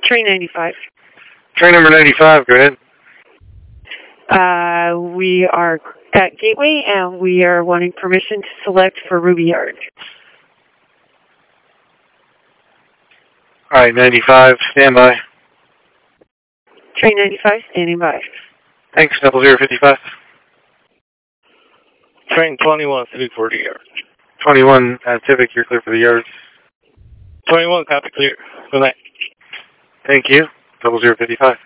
Train 95. Train number 95, go ahead. We are at Gateway, and we are wanting permission to select for Ruby Yard. All right, 95, stand by. Train 95, standing by. Thanks, 0055. Train 21, Civic for the yard. 21, Civic, you're clear for the yards. 21, copy clear. Good night. Thank you, 0055.